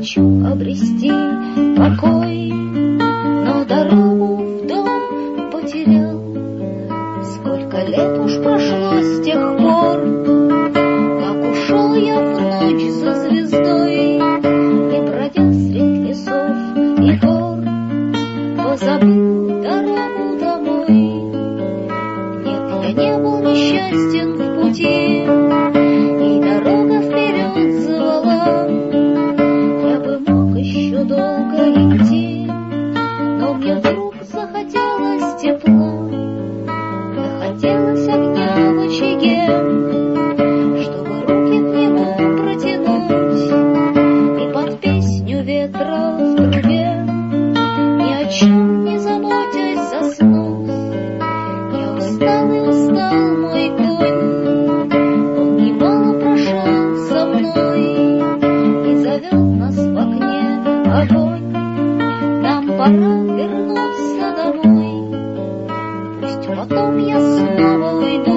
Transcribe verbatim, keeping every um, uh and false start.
хочу обрести покой, но дорогу в дом потерял. Сколько лет уж прошло с тех пор, как ушел я в ночь за звездой, и бродя средь лесов и гор, позабыл дорогу домой. Нет, я не был несчастен в пути, и дорога вперед звала. Я бы мог еще долго идти, но мне вдруг захотелось тепла, захотелось огня в очаге, чтобы руки к нему протянуть и под песню ветра в трубе, ни о чем не заботясь заснуть. Я устал и устал, мой конь, он немало прошел со мной и зовет нас в окне огонь. Нам пора вернуться домой, пусть потом я снова уйду.